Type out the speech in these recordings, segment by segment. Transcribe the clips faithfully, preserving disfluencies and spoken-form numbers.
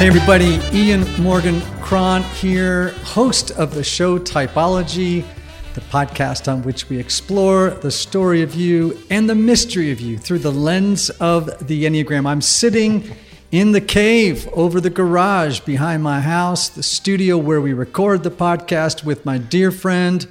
Hey everybody, Ian Morgan Cron here, host of the show Typology, the podcast on which we explore the story of you and the mystery of you through the lens of the Enneagram. I'm sitting in the cave over the garage behind my house, the studio where we record the podcast with my dear friend,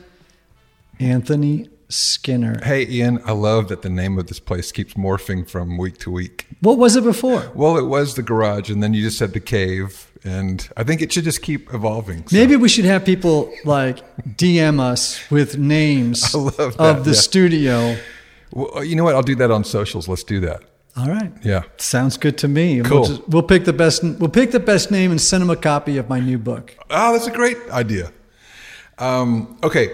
Anthony Skinner. Hey, Ian, I love that the name of this place keeps morphing from week to week. What was it before? Well, it was the garage, and then you just said the cave, and I think it should just keep evolving. So. Maybe we should have people like D M us with names I love that, of the yeah. studio. Well, you know what? I'll do that on socials. Let's do that. All right. Yeah. Sounds good to me. Cool. We'll, just, we'll pick the best. We'll pick the best name and send them a copy of my new book. Oh, that's a great idea. Um, okay.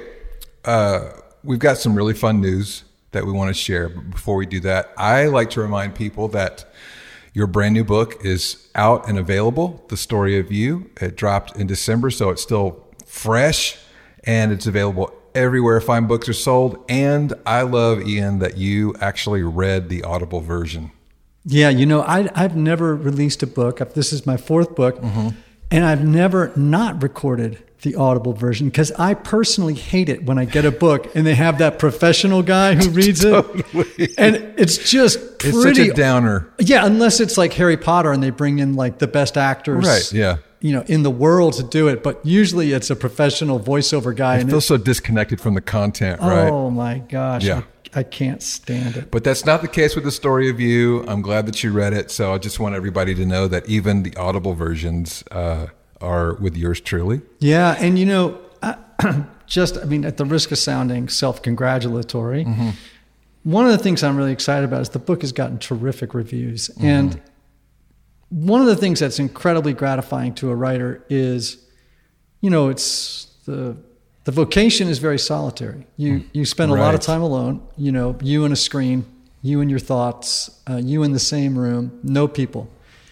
Uh, we've got some really fun news that we want to share. But before we do that, I like to remind people that your brand new book is out and available, The Story of You. It dropped in December, so it's still fresh, and it's available everywhere fine books are sold. And I love, Ian, that you actually read the Audible version. Yeah, you know, I, I've never released a book. This is my fourth book, mm-hmm. and I've never not recorded the Audible version because I personally hate it when I get a book and they have that professional guy who reads totally. it. And it's just pretty. It's such a downer. Yeah, unless it's like Harry Potter and they bring in like the best actors right, yeah. you know, in the world to do it. But usually it's a professional voiceover guy. It and feels it, so disconnected from the content, right? Oh my gosh. Yeah. I, I can't stand it. But that's not the case with The Story of You. I'm glad that you read it. So I just want everybody to know that even the Audible versions uh, are with yours truly. Yeah. And, you know, I, just, I mean, at the risk of sounding self-congratulatory, mm-hmm. one of the things I'm really excited about is the book has gotten terrific reviews. Mm-hmm. And one of the things that's incredibly gratifying to a writer is, you know, it's the the vocation is very solitary. You you spend a right. lot of time alone, you know, you and a screen, you and your thoughts, uh, you in the same room, no people.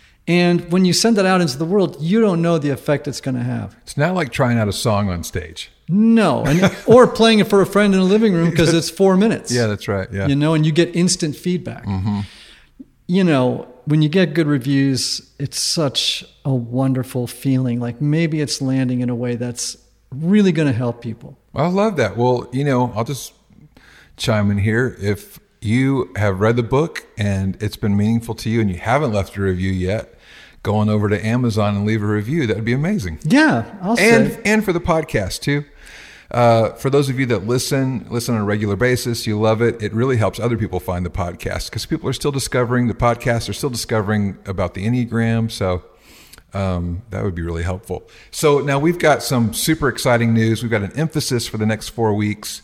And when you send that out into the world, you don't know the effect it's going to have. It's not like trying out a song on stage. No, and, or playing it for a friend in a living room because it's four minutes. Yeah, that's right. Yeah, you know, and you get instant feedback. Mm-hmm. You know, when you get good reviews, it's such a wonderful feeling. Like maybe it's landing in a way that's really going to help people. I love that. Well, you know, I'll just chime in here. If you have read the book and it's been meaningful to you and you haven't left a review yet, go on over to Amazon and leave a review. That would be amazing. Yeah, I'll and, say. And for the podcast too. Uh, for those of you that listen, listen on a regular basis, you love it. It really helps other people find the podcast because people are still discovering the podcast. Are still discovering about the Enneagram. So um, that would be really helpful. So now we've got some super exciting news. We've got an emphasis for the next four weeks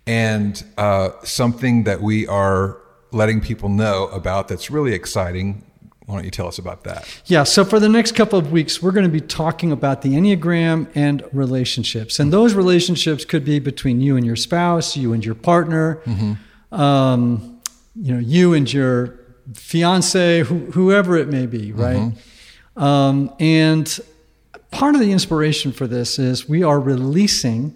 and uh, something that we are letting people know about that's really exciting. Why don't you tell us about that? Yeah, so for the next couple of weeks, we're going to be talking about the Enneagram and relationships. And those relationships could be between you and your spouse, you and your partner, mm-hmm. um, you know, you and your fiance, wh- whoever it may be, right? Mm-hmm. Um, and part of the inspiration for this is we are releasing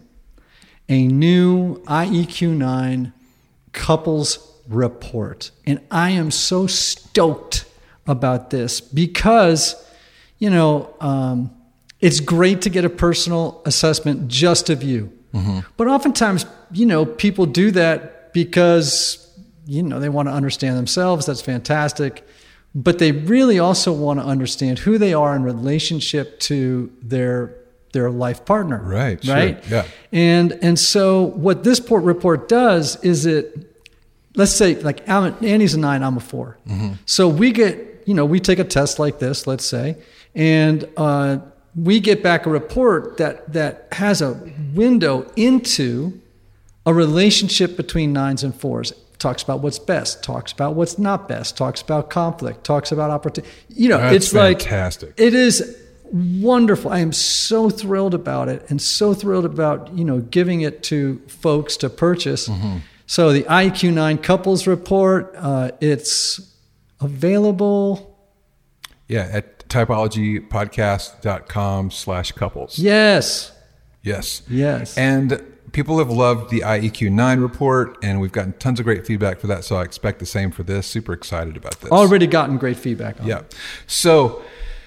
a new I E Q nine couples report. And I am so stoked about this because, you know, um, it's great to get a personal assessment just of you. Mm-hmm. But oftentimes, you know, people do that because, you know, they want to understand themselves. That's fantastic. But they really also want to understand who they are in relationship to their their life partner. Right. Right. Sure. Yeah. And and so what this port report does is it, let's say like Annie's a nine, I'm a four. Mm-hmm. So we get, you know, we take a test like this, let's say, and uh, we get back a report that that has a window into a relationship between nines and fours. Talks about what's best, talks about what's not best, talks about conflict, talks about opportunity. You know, That's it's fantastic. like, it is wonderful. I am so thrilled about it and so thrilled about, you know, giving it to folks to purchase. Mm-hmm. So the I E Q nine couples report, uh, it's available. Yeah, at typologypodcast.com slash couples. Yes. Yes. Yes. And people have loved the I E Q nine report, and we've gotten tons of great feedback for that, so I expect the same for this. Super excited about this. Already gotten great feedback on yeah. it. So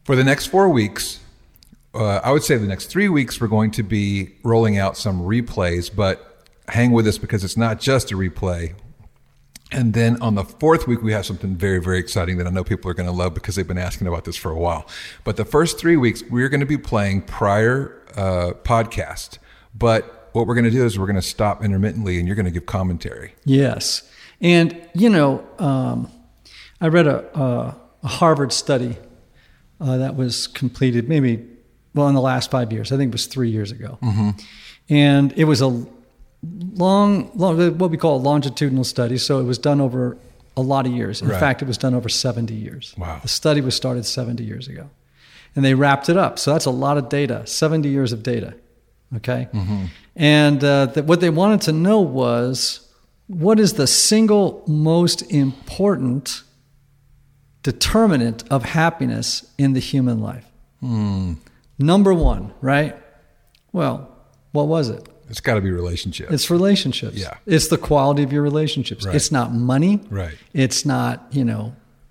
For the next four weeks, uh, I would say the next three weeks, we're going to be rolling out some replays, but hang with us because it's not just a replay. And then on the fourth week, we have something very, very exciting that I know people are going to love because they've been asking about this for a while. But the first three weeks, we're going to be playing prior uh, podcast. But what we're going to do is we're going to stop intermittently and you're going to give commentary. Yes. And, you know, um, I read a, a, a Harvard study uh, that was completed maybe, well, in the last five years. I think it was three years ago. Mm-hmm. And it was a long, long, what we call a longitudinal study. So it was done over a lot of years. In right. fact, it was done over seventy years. Wow. The study was started seventy years ago. And they wrapped it up. So that's a lot of data, seventy years of data. Okay? Mm-hmm. And uh, that what they wanted to know was, what is the single most important determinant of happiness in the human life? Mm. Number one, right? Well, what was it? It's got to be relationships. It's relationships. Yeah. It's the quality of your relationships. Right. It's not money. Right. It's not, you know,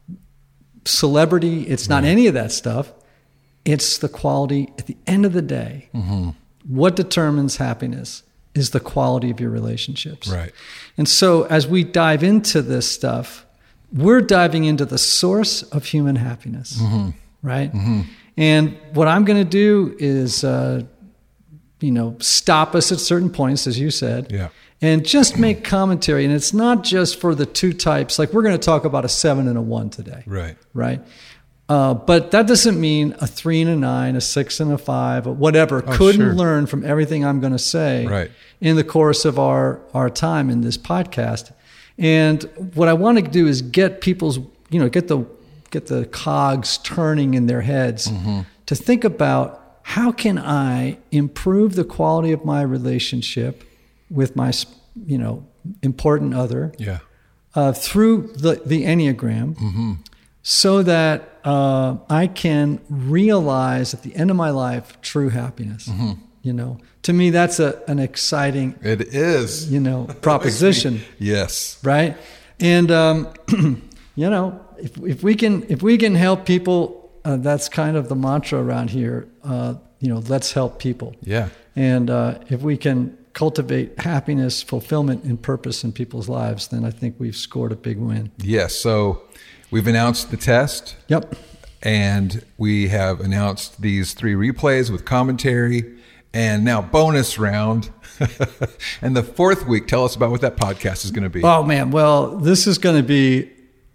celebrity. It's not right. any of that stuff. It's the quality at the end of the day. Mm-hmm. What determines happiness is the quality of your relationships. Right. And so as we dive into this stuff, we're diving into the source of human happiness. Mm-hmm. Right. Mm-hmm. And what I'm going to do is, uh, you know, stop us at certain points, as you said, yeah. and just make commentary. And it's not just for the two types. Like we're going to talk about a seven and a one today. Right. Right. Uh, but that doesn't mean a three and a nine, a six and a five, or whatever oh, couldn't sure. learn from everything I'm going to say right. in the course of our, our time in this podcast. And what I want to do is get people's, you know, get the, get the cogs turning in their heads mm-hmm. to think about, how can I improve the quality of my relationship with my, you know, important other yeah. uh, through the, the Enneagram mm-hmm. so that uh, I can realize at the end of my life true happiness? Mm-hmm. You know, to me, that's a, an exciting, it is, you know, proposition. Yes. Right. And, um, you know, if, if we can, if we can help people, Uh, that's kind of the mantra around here. Uh, you know, let's help people. Yeah. And uh, if we can cultivate happiness, fulfillment, and purpose in people's lives, then I think we've scored a big win. Yes. So we've announced the test. Yep. And we have announced these three replays with commentary. And now bonus round. And the fourth week, tell us about what that podcast is going to be. Oh, man. Well, this is going to be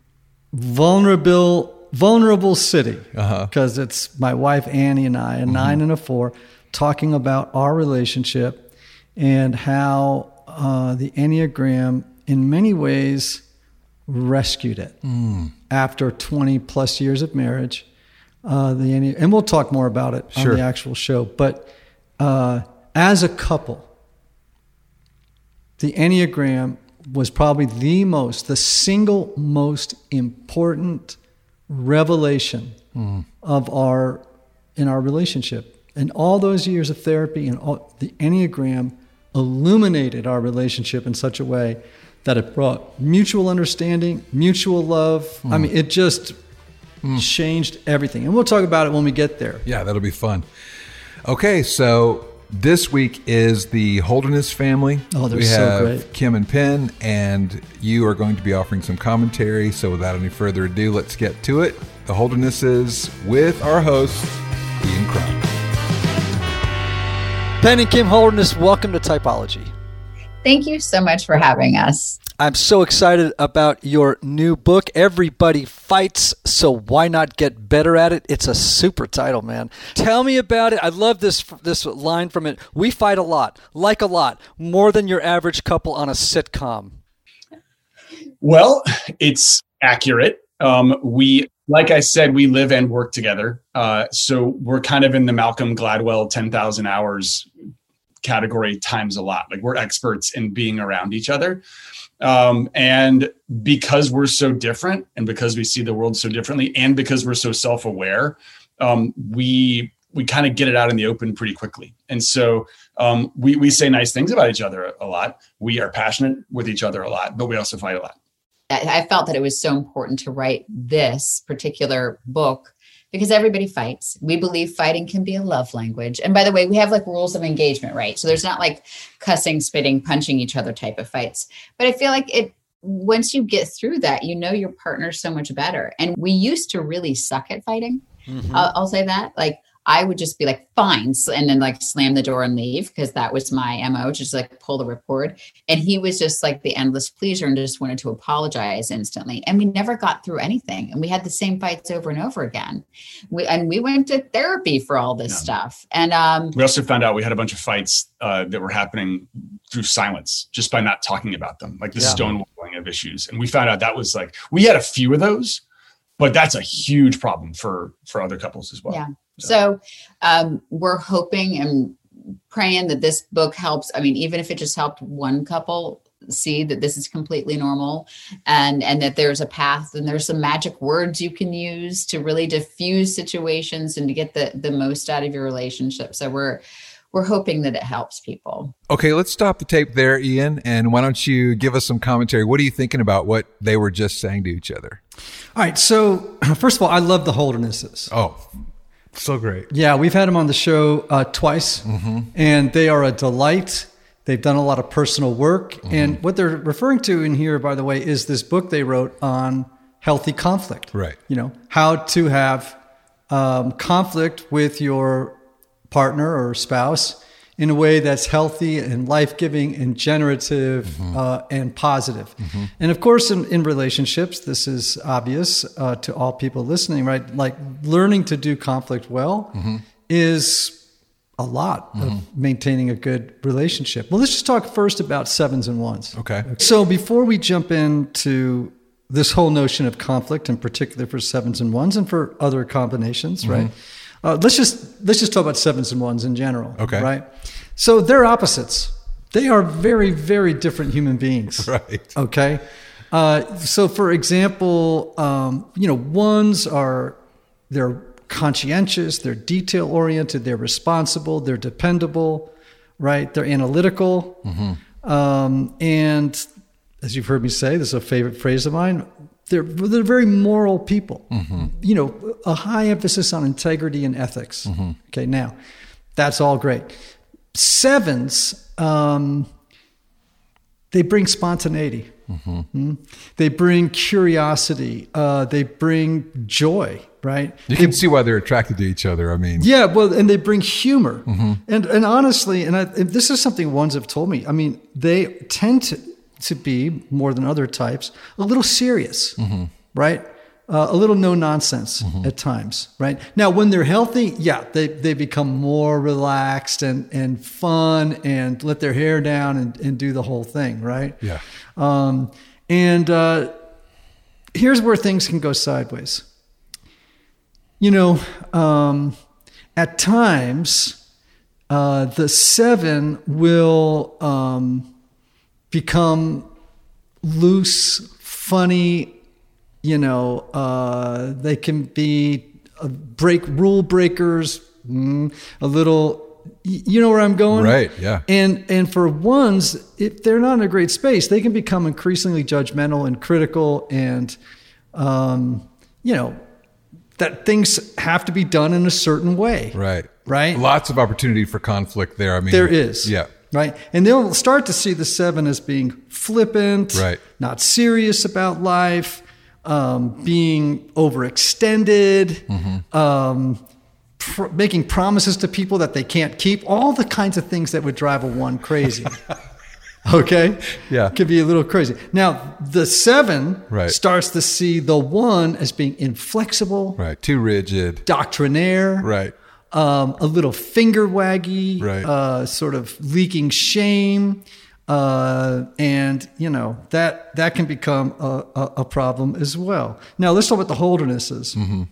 vulnerable... Vulnerable City, because uh-huh. it's my wife Annie and I, a mm-hmm. nine and a four, talking about our relationship and how uh, the Enneagram, in many ways, rescued it mm. after twenty plus years of marriage. Uh, the Enne- and we'll talk more about it sure. on the actual show. But uh, as a couple, the Enneagram was probably the most, the single most important revelation mm. of our in our relationship. And all those years of therapy and all, the Enneagram illuminated our relationship in such a way that it brought mutual understanding, mutual love. Mm. I mean, it just mm. changed everything. And we'll talk about it when we get there. Yeah, that'll be fun. Okay, so this week is the Holderness family. Oh, they're we so have great. Kim and Penn, and you are going to be offering some commentary. So without any further ado, let's get to it. The Holdernesses with our host, Ian Crum. Penn and Kim Holderness, welcome to Typology. Thank you so much for having us. I'm so excited about your new book, Everybody Fights, so why not get better at it? It's a super title, man. Tell me about it. I love this this line from it. We fight a lot, like a lot, more than your average couple on a sitcom. Well, it's accurate. Um, we, like I said, we live and work together. Uh, so we're kind of in the Malcolm Gladwell ten thousand hours category times a lot. Like we're experts in being around each other. Um, and because we're so different and because we see the world so differently and because we're so self-aware, um, we we kind of get it out in the open pretty quickly. And so um, we, we say nice things about each other a lot. We are passionate with each other a lot, but we also fight a lot. I felt that it was so important to write this particular book because everybody fights. We believe fighting can be a love language. And by the way, we have like rules of engagement, right? So there's not like cussing, spitting, punching each other type of fights. But I feel like it, once you get through that, you know your partner so much better. And we used to really suck at fighting. Mm-hmm. I'll, I'll say that. Like, I would just be like, fine. And then like slam the door and leave, because that was my M O, just like pull the ripcord. And he was just like the endless pleaser and just wanted to apologize instantly. And we never got through anything. And we had the same fights over and over again. We, and we went to therapy for all this yeah. stuff. And um, we also found out we had a bunch of fights uh, that were happening through silence, just by not talking about them, like the yeah. stonewalling of issues. And we found out that was like, we had a few of those, but that's a huge problem for, for other couples as well. Yeah. So um, we're hoping and praying that this book helps. I mean, even if it just helped one couple see that this is completely normal, and, and that there's a path and there's some magic words you can use to really diffuse situations and to get the, the most out of your relationship. So we're, we're hoping that it helps people. Okay, let's stop the tape there, Ian. And why don't you give us some commentary? What are you thinking about what they were just saying to each other? All right. So first of all, I love the Holdernesses. Oh, so great. Yeah, we've had them on the show uh, twice, mm-hmm. and they are a delight. They've done a lot of personal work. Mm-hmm. And what they're referring to in here, by the way, is this book they wrote on healthy conflict. Right. You know, how to have um, conflict with your partner or spouse in a way that's healthy and life-giving and generative mm-hmm. uh, and positive. Mm-hmm. And of course, in, in relationships, this is obvious uh, to all people listening, right? Like learning to do conflict well mm-hmm. is a lot mm-hmm. of maintaining a good relationship. Well, let's just talk first about sevens and ones. Okay. So before we jump into this whole notion of conflict, in particular for sevens and ones and for other combinations, mm-hmm. right? Uh, let's just let's just talk about sevens and ones in general. Okay. Right. So they're opposites. They are very, very different human beings. Right. Okay. Uh, so, for example, um, you know, ones are they're conscientious, they're detail oriented, they're responsible, they're dependable, right? They're analytical, mm-hmm. um, and as you've heard me say, this is a favorite phrase of mine. They're, they're very moral people, mm-hmm. you know, a high emphasis on integrity and ethics. Mm-hmm. Okay, now, that's all great. Sevens, um, they bring spontaneity. Mm-hmm. Mm-hmm. They bring curiosity. Uh, they bring joy, right? You they, can see why they're attracted to each other. I mean, yeah, well, and they bring humor. Mm-hmm. And and honestly, and, I, and this is something ones have told me, I mean, they tend to, to be, more than other types, a little serious, mm-hmm. right? Uh, a little no nonsense mm-hmm. at times, right? Now, when they're healthy, yeah, they, they become more relaxed and, and fun and let their hair down and, and do the whole thing, right? Yeah. Um, and uh, here's where things can go sideways. You know, um, at times, uh, the seven will um, become loose, funny. You know, uh, they can be uh, break rule breakers, mm, a little, you know where I'm going? Right, yeah. And and for ones, if they're not in a great space, they can become increasingly judgmental and critical and, um, you know, that things have to be done in a certain way. Right. Right? Lots of opportunity for conflict there. I mean, there is. Yeah. Right. And they'll start to see the seven as being flippant, right. not serious about life, Um, being overextended, mm-hmm. um, pr- making promises to people that they can't keep, all the kinds of things that would drive a one crazy. Okay? Yeah. Could be a little crazy. Now, the seven right. starts to see the one as being inflexible. Right. Too rigid. Doctrinaire. Right. Um, a little finger waggy. Right. Uh, sort of leaking shame. Uh, and, you know, that that can become a, a, a problem as well. Now, let's talk about the Holdernesses. Mm-hmm.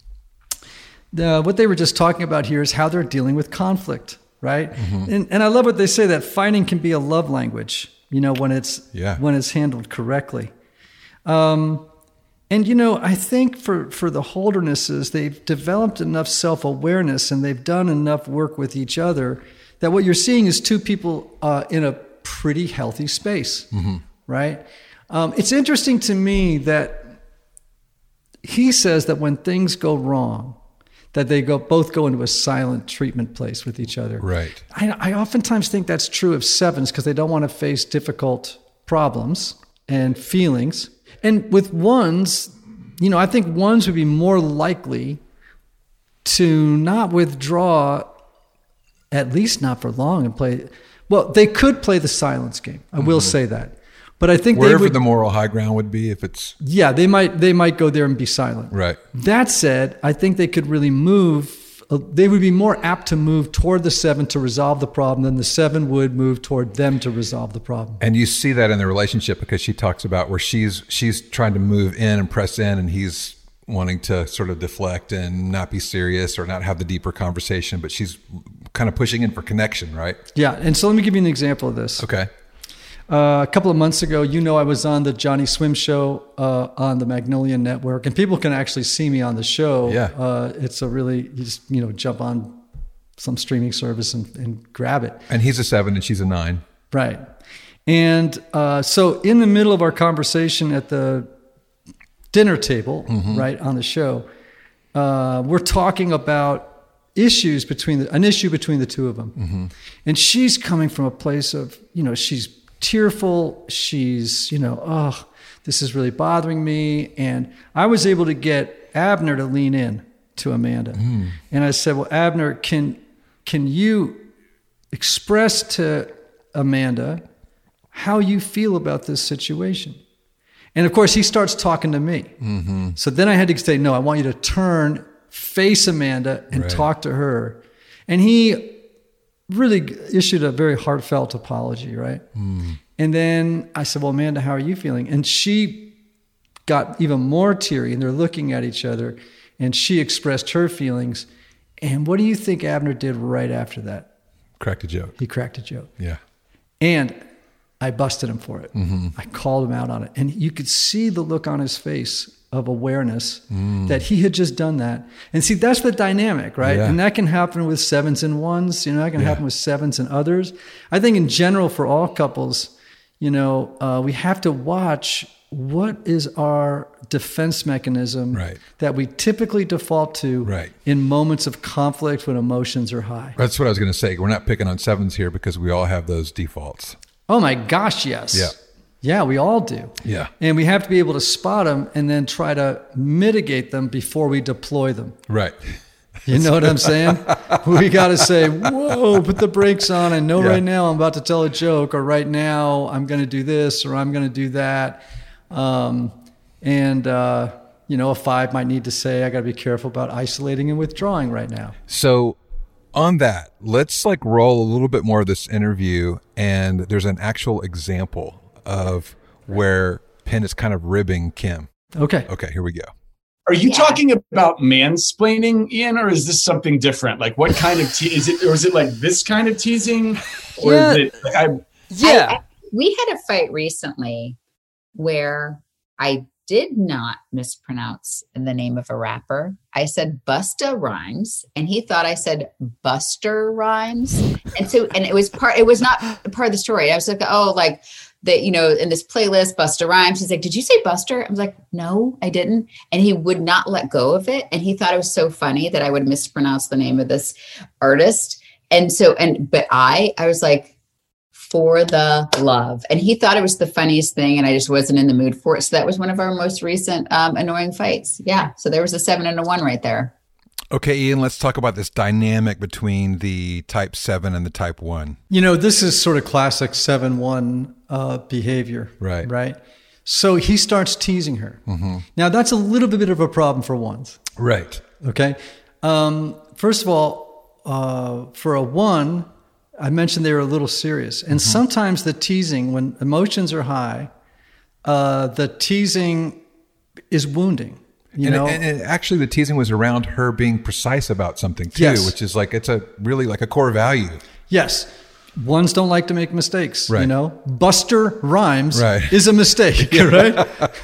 The, what they were just talking about here is how they're dealing with conflict, right? Mm-hmm. And, and I love what they say, that fighting can be a love language, you know, when it's yeah. when it's handled correctly. Um, and, you know, I think for, for the Holdernesses, they've developed enough self-awareness and they've done enough work with each other that what you're seeing is two people uh, in a pretty healthy space, mm-hmm. right? Um, it's interesting to me that he says that when things go wrong, that they go both go into a silent treatment place with each other. Right. I, I oftentimes think that's true of sevens because they don't want to face difficult problems and feelings. And with ones, you know, I think ones would be more likely to not withdraw, at least not for long, and play. Well, they could play the silence game. I will mm-hmm. say that. But I think wherever they would, the moral high ground would be, if it's yeah, they might they might go there and be silent. Right. That said, I think they could really move. They would be more apt to move toward the seven to resolve the problem than the seven would move toward them to resolve the problem. And you see that in the relationship because she talks about where she's she's trying to move in and press in, and he's wanting to sort of deflect and not be serious or not have the deeper conversation, but she's kind of pushing in for connection, right? Yeah. And so let me give you an example of this. Okay. Uh, a couple of months ago, you know, I was on the Johnny Swim show uh, on the Magnolia Network, and people can actually see me on the show. Yeah. Uh, it's a really, you just, you know, jump on some streaming service and, and grab it. And he's a seven and she's a nine. Right. And uh, so in the middle of our conversation at the dinner table, mm-hmm. right, on the show, uh, we're talking about issues between the, an issue between the two of them. Mm-hmm. And she's coming from a place of, you know, she's tearful. She's, you know, oh, this is really bothering me. And I was able to get Abner to lean in to Amanda. Mm. And I said, well, Abner, can, can you express to Amanda how you feel about this situation? And of course, he starts talking to me. Mm-hmm. So then I had to say, no, I want you to turn, face Amanda and right. talk to her. And he really issued a very heartfelt apology, right? Mm. And then I said, well, Amanda, how are you feeling? And she got even more teary, and they're looking at each other, and she expressed her feelings. And what do you think Abner did right after that? Cracked a joke. He cracked a joke. Yeah. And I busted him for it. Mm-hmm. I called him out on it. And you could see the look on his face of awareness mm. that he had just done that. And see, that's the dynamic, right? Yeah. And that can happen with sevens and ones, you know, that can yeah. happen with sevens and others. I think in general for all couples, you know, uh, we have to watch what is our defense mechanism right. that we typically default to right. in moments of conflict when emotions are high. That's what I was going to say. We're not picking on sevens here because we all have those defaults. Oh my gosh, yes. Yeah. Yeah, we all do. Yeah. And we have to be able to spot them and then try to mitigate them before we deploy them. Right. You know what I'm saying? We got to say, whoa, put the brakes on. I know yeah. right now I'm about to tell a joke, or right now I'm going to do this, or I'm going to do that. Um, and, uh, you know, a five might need to say, I got to be careful about isolating and withdrawing right now. So on that, let's like roll a little bit more of this interview. And there's an actual example of where Penn is kind of ribbing Kim. Okay. Okay, here we go. Are you yeah. talking talking about mansplaining, Ian, or is this something different? Like what kind of te- is it, or is it like this kind of teasing? Or yeah. is it like I, yeah. I, I, we had a fight recently where I did not mispronounce the name of a rapper. I said Busta Rhymes, and he thought I said Buster Rhymes. And so, and it was part, it was not part of the story. I was like, oh, like that, you know, in this playlist, Busta Rhymes. He's like, did you say Buster? I was like, no, I didn't. And he would not let go of it. And he thought it was so funny that I would mispronounce the name of this artist. And so, and, but I, I was like, for the love. And he thought it was the funniest thing, and I just wasn't in the mood for it. So that was one of our most recent um, annoying fights. Yeah. So there was a seven and a one right there. Okay, Ian, let's talk about this dynamic between the type seven and the type one. You know, this is sort of classic seven one uh, behavior. Right. Right. So he starts teasing her. Mm-hmm. Now, that's a little bit of a problem for ones. Right. Okay. Um, first of all, uh, for a one, I mentioned they were a little serious. And mm-hmm. sometimes the teasing, when emotions are high, uh, the teasing is wounding. You and, know? and, and actually the teasing was around her being precise about something too, yes. which is like, it's a really like a core value. Yes. Ones don't like to make mistakes, right. you know. Buster Rhymes right. is a mistake, right?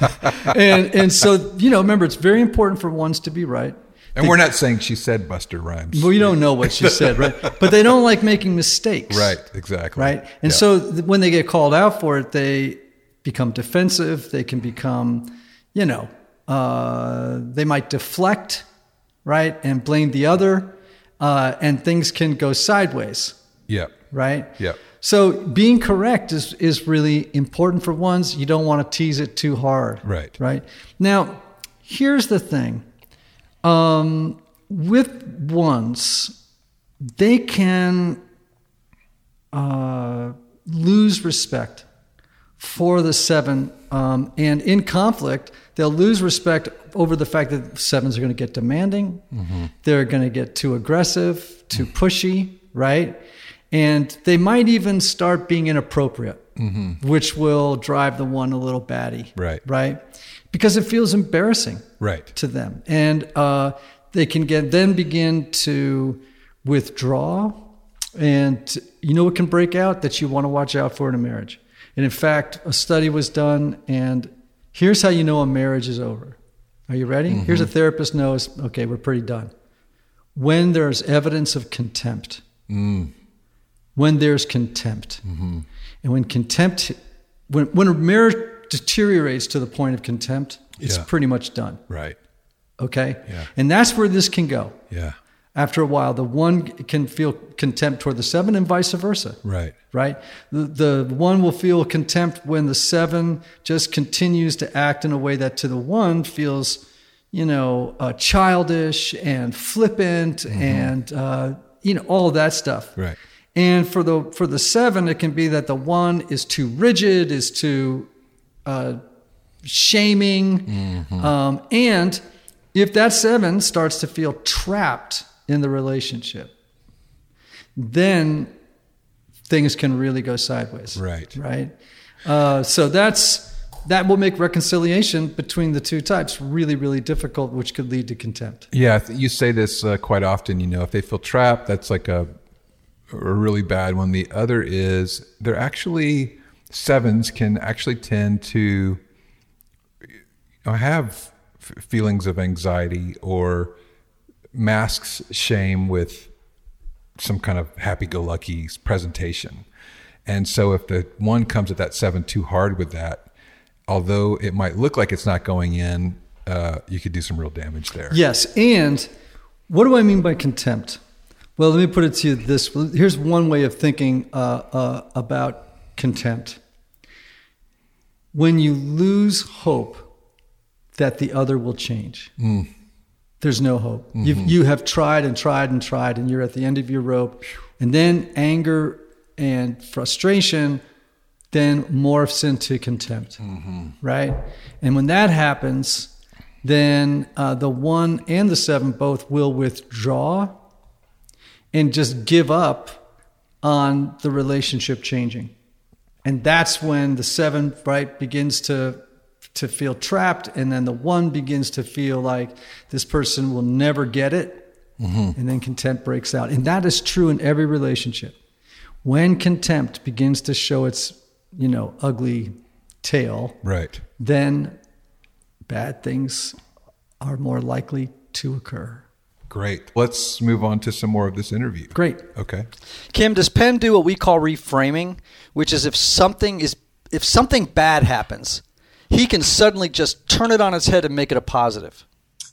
and and so, you know, remember, it's very important for ones to be right. And they, we're not saying she said Buster Rhymes. Well, you don't know what she said, right? But they don't like making mistakes. Right, exactly. Right? And yeah. so th- when they get called out for it, they become defensive. They can become, you know, uh, they might deflect. right, and blame the other, uh, and things can go sideways. Yeah. Right? Yeah. So being correct is, is really important for ones. You don't want to tease it too hard. Right. Right. Now, here's the thing. Um, with ones, they can uh, lose respect for the seven. Um, and in conflict, they'll lose respect over the fact that sevens are going to get demanding. Mm-hmm. They're going to get too aggressive, too pushy, right? And they might even start being inappropriate, mm-hmm. which will drive the one a little batty. Right. Right. Because it feels embarrassing right. to them. And uh, they can get then begin to withdraw. And you know what can break out that you want to watch out for in a marriage. And in fact, a study was done, and here's how you know a marriage is over. Are you ready? Mm-hmm. Here's a therapist knows, okay, we're pretty done. When there's evidence of contempt. Mm. When there's contempt. Mm-hmm. And when contempt, when, when a marriage deteriorates to the point of contempt, it's yeah. pretty much done. Right. Okay? Yeah. And that's where this can go. Yeah. After a while, the one can feel contempt toward the seven and vice versa. Right. Right? The, the one will feel contempt when the seven just continues to act in a way that to the one feels, you know, uh, childish and flippant mm-hmm. and, uh, you know, all of that stuff. Right. And for the for the seven, it can be that the one is too rigid, is too uh, shaming. Mm-hmm. Um, and if that seven starts to feel trapped in the relationship, then things can really go sideways. Right. Right. Uh, so that's that will make reconciliation between the two types really, really difficult, which could lead to contempt. Yeah, you say this uh, quite often. You know, if they feel trapped, that's like a a really bad one. The other is they're actually sevens can actually tend to you know, have f- feelings of anxiety or masks shame with some kind of happy-go-lucky presentation. And so if the one comes at that seven too hard with that, although it might look like it's not going in, uh, you could do some real damage there. Yes. And what do I mean by contempt? Well, let me put it to you this. Here's one way of thinking uh, uh, about contempt. When you lose hope that the other will change, mm. there's no hope. Mm-hmm. You've, you have tried and tried and tried, and you're at the end of your rope. And then anger and frustration then morphs into contempt, mm-hmm. right? And when that happens, then uh, the one and the seven both will withdraw and just give up on the relationship changing. And that's when the seven, right, begins to to feel trapped, and then the one begins to feel like this person will never get it, mm-hmm. and then contempt breaks out. And that is true in every relationship. When contempt begins to show its, you know, ugly tail, right, then bad things are more likely to occur. Great. Let's move on to some more of this interview. Great. Okay. Kim, does Penn do what we call reframing, which is if something is if something bad happens, he can suddenly just turn it on its head and make it a positive?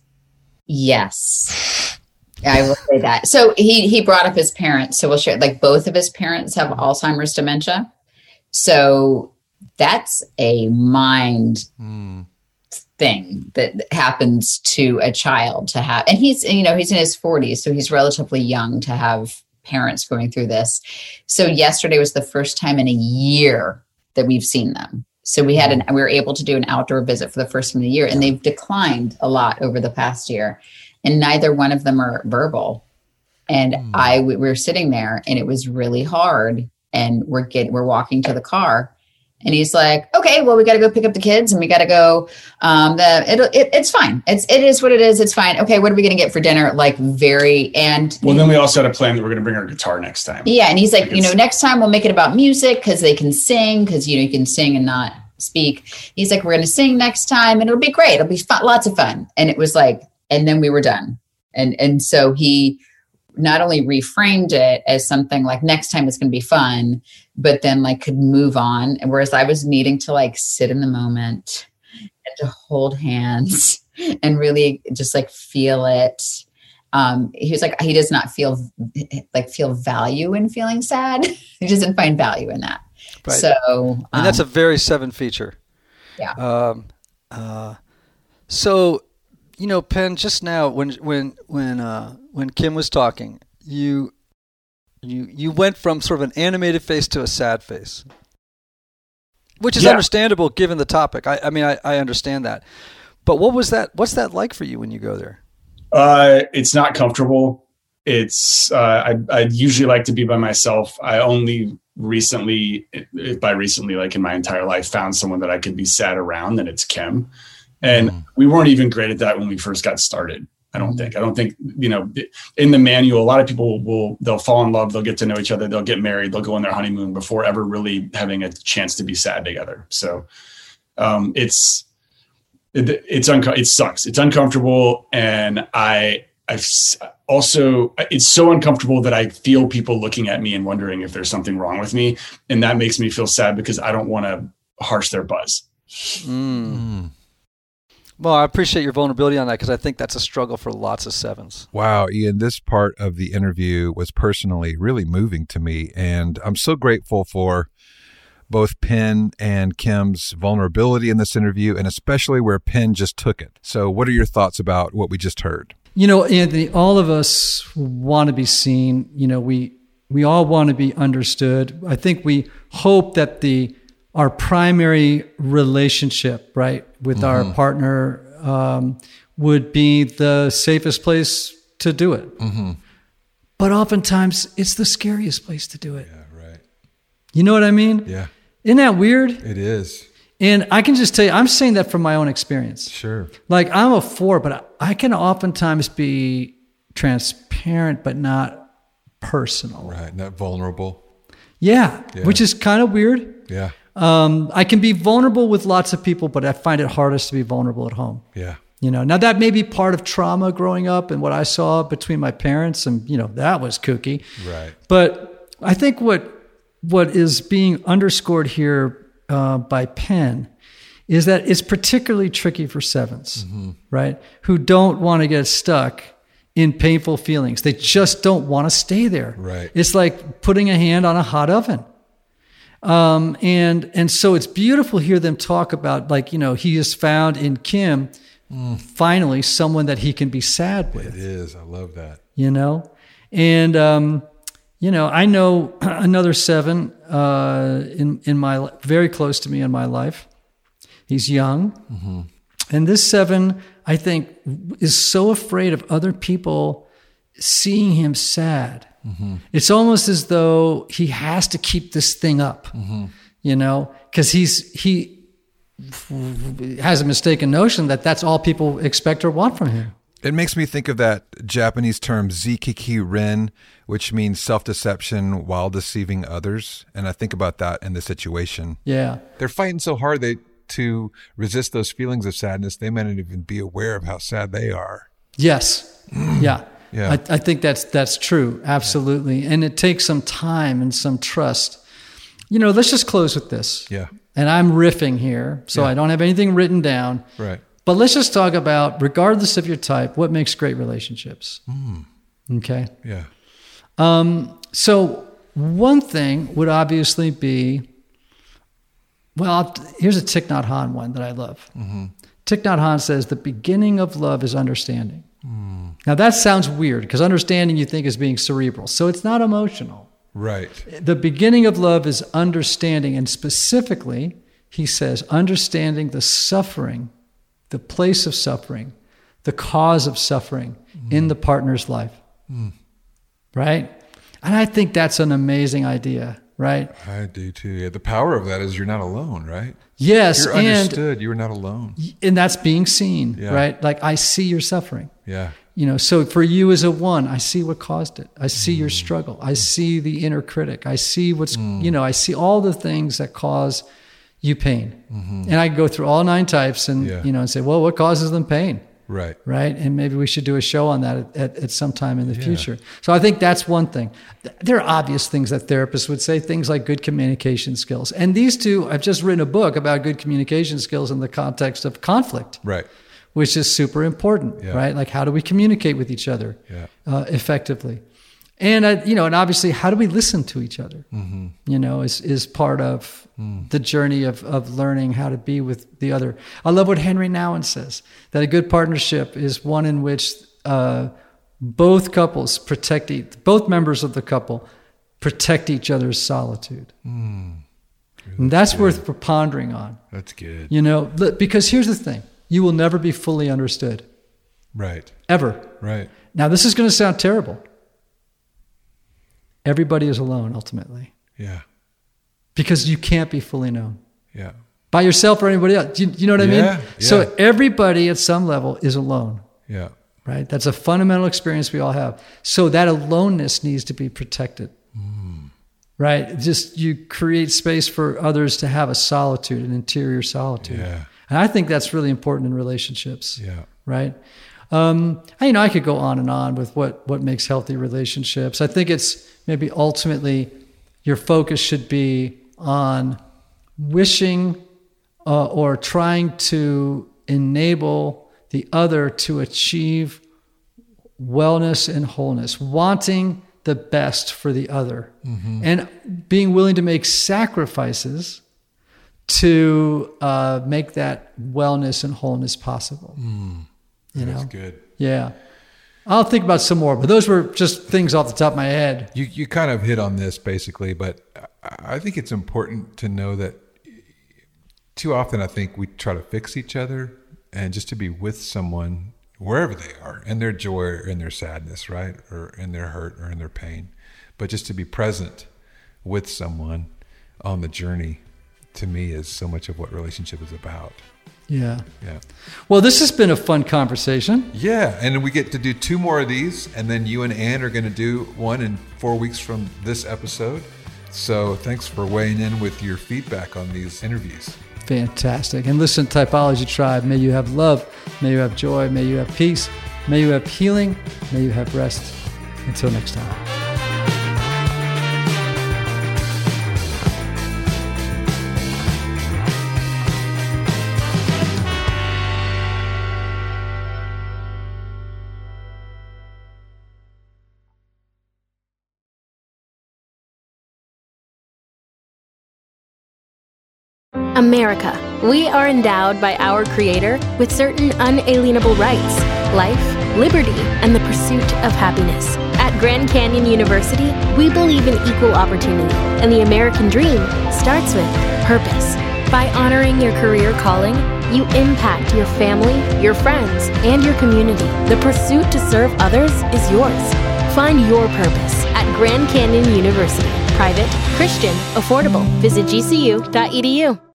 Yes. I will say that. So he he brought up his parents. So we'll share, like both of his parents have Alzheimer's dementia. So that's a mind mm. thing that happens to a child to have. And he's, you know, he's in his forties, so he's relatively young to have parents going through this. So yesterday was the first time in a year that we've seen them. So we had an, we were able to do an outdoor visit for the first time in a year, and they've declined a lot over the past year. And neither one of them are verbal. And mm. I, we were sitting there, and it was really hard. And we're getting, we're walking to the car, and he's like, "Okay, well, we got to go pick up the kids, and we got to go. Um, the it, it it's fine. It's it is what it is. It's fine. Okay, what are we gonna get for dinner? Like very and well, then we also had a plan that we're gonna bring our guitar next time. Yeah, and he's like, like you know, next time we'll make it about music because they can sing because you know you can sing and not speak. He's like, we're gonna sing next time, and it'll be great. It'll be fun, lots of fun. And it was like, and then we were done. And and so he not only reframed it as something like next time it's going to be fun, but then like could move on. And whereas I was needing to like sit in the moment and to hold hands and really just like feel it Um, he was like, he does not feel like feel value in feeling sad. He doesn't find value in that. Right. So, um, and that's a very seven feature. Yeah. Um, uh, so, you know, Penn, just now when when when uh, when Kim was talking, you you you went from sort of an animated face to a sad face, which is Yeah. understandable given the topic. I, I mean, I, I understand that. But what was that? What's that like for you when you go there? Uh, it's not comfortable. It's uh, I I usually like to be by myself. I only recently, by recently, like in my entire life, found someone that I could be sad around, and it's Kim. And Mm. we weren't even great at that when we first got started. I don't think. I don't think, you know, in the manual, a lot of people will, they'll fall in love, they'll get to know each other, they'll get married, they'll go on their honeymoon before ever really having a chance to be sad together. So um, it's, it, it's, unco- it sucks. It's uncomfortable. And I, I've also, it's so uncomfortable that I feel people looking at me and wondering if there's something wrong with me. And that makes me feel sad because I don't want to harsh their buzz. Mm. Mm. Well, I appreciate your vulnerability on that because I think that's a struggle for lots of sevens. Wow, Ian, this part of the interview was personally really moving to me. And I'm so grateful for both Penn and Kim's vulnerability in this interview, and especially where Penn just took it. So what are your thoughts about what we just heard? You know, Anthony, all of us want to be seen. You know, we we all want to be understood. I think we hope that the our primary relationship, right, with Mm-hmm. our partner um, would be the safest place to do it. Mm-hmm. But oftentimes, it's the scariest place to do it. Yeah, right. You know what I mean? Yeah, Isn't that weird? it is. And I can just tell you, I'm saying that from my own experience. Sure. Like I'm a four, but I can oftentimes be transparent, but not personal. Right, not vulnerable. Yeah, Yeah. which is kind of weird. Yeah, Um, I can be vulnerable with lots of people, but I find it hardest to be vulnerable at home. yeah. You know, now that may be part of trauma growing up and what I saw between my parents, and you know that was kooky. Right. But I think what what is being underscored here uh, by Penn is that it's particularly tricky for sevens, Mm-hmm. right? Who don't want to get stuck in painful feelings. They just don't want to stay there. Right. It's like putting a hand on a hot oven. Um, and and so it's beautiful to hear them talk about, like, you know, he has found in Kim finally someone that he can be sad with. It is. I love that. You know, and um, you know, I know another seven uh, in in my very close to me in my life. He's young, Mm-hmm. and this seven, I think, is so afraid of other people seeing him sad. Mm-hmm. It's almost as though he has to keep this thing up, Mm-hmm. you know, because he's he has a mistaken notion that that's all people expect or want from him. It makes me think of that Japanese term zikiki ren, which means self-deception while deceiving others. And I think about that in this situation. Yeah. They're fighting so hard they to resist those feelings of sadness. They may not even be aware of how sad they are. Yes. Yeah. Yeah. I, I think that's that's true. Absolutely. And it takes some time and some trust. You know, let's just close with this. Yeah. And I'm riffing here, so Yeah. I don't have anything written down. Right. But let's just talk about, regardless of your type, what makes great relationships. Okay. Yeah. Um, so one thing would obviously be, well, here's a Thich Nhat Hanh one that I love. Mm-hmm. Thich Nhat Hanh says, the beginning of love is understanding. Now that sounds weird because understanding you think is being cerebral. So it's not emotional. Right. The beginning of love is understanding. And specifically, he says, understanding the suffering, the place of suffering, the cause of suffering mm. in the partner's life. Mm. Right? And I think that's an amazing idea, right? I do too. Yeah. The power of that is you're not alone, right? Yes. You're and, understood. You are not alone. And that's being seen, Yeah. right? Like, I see your suffering. Yeah. You know, so for you as a one, I see what caused it. I see mm. your struggle. I see the inner critic. I see what's, mm. you know, I see all the things that cause you pain. Mm-hmm. And I can go through all nine types and, Yeah. you know, and say, well, what causes them pain? Right. Right. And maybe we should do a show on that at, at, at some time in the Yeah. future. So I think that's one thing. There are obvious things that therapists would say, things like good communication skills. And these two, I've just written a book about good communication skills in the context of conflict. Right. which is super important, Yeah. right? Like, how do we communicate with each other Yeah. uh, effectively? And, uh, you know, and obviously, how do we listen to each other? Mm-hmm. You know, is, is part of Mm. the journey of, of learning how to be with the other. I love what Henry Nouwen says, that a good partnership is one in which uh, both couples protect, each, both members of the couple protect each other's solitude. Mm. And that's worth pondering on. That's good. You know, because here's the thing. You will never be fully understood. Right. Ever. Right. Now, this is going to sound terrible. Everybody is alone, ultimately. Yeah. Because you can't be fully known. Yeah. By yourself or anybody else. You, you know what I Yeah, mean? yeah. So everybody at some level is alone. Yeah. Right? That's a fundamental experience we all have. So that aloneness needs to be protected. Mm. Right? Just you create space for others to have a solitude, an interior solitude. Yeah. And I think that's really important in relationships. Yeah. Right? Um, I, you know, I could go on and on with what, what makes healthy relationships. I think it's maybe ultimately your focus should be on wishing uh, or trying to enable the other to achieve wellness and wholeness, wanting the best for the other, Mm-hmm. and being willing to make sacrifices to uh, make that wellness and wholeness possible. Mm. You That's know? good. Yeah. I'll think about some more, but those were just things off the top of my head. You you kind of hit on this basically, but I I think it's important to know that too often I think we try to fix each other, and just to be with someone wherever they are, in their joy or in their sadness, right? Or in their hurt or in their pain. But just to be present with someone on the journey, to me, is so much of what relationship is about. Yeah. Yeah. Well, this has been a fun conversation. Yeah, and we get to do two more of these, and then you and Ann are going to do one in four weeks from this episode. So thanks for weighing in with your feedback on these interviews. Fantastic. And listen, Typology Tribe, may you have love, may you have joy, may you have peace, may you have healing, may you have rest. Until next time. America. We are endowed by our Creator with certain unalienable rights: life, liberty, and the pursuit of happiness. At Grand Canyon University, we believe in equal opportunity, and the American dream starts with purpose. By honoring your career calling, you impact your family, your friends, and your community. The pursuit to serve others is yours. Find your purpose at Grand Canyon University. Private, Christian, affordable. Visit G C U dot E D U.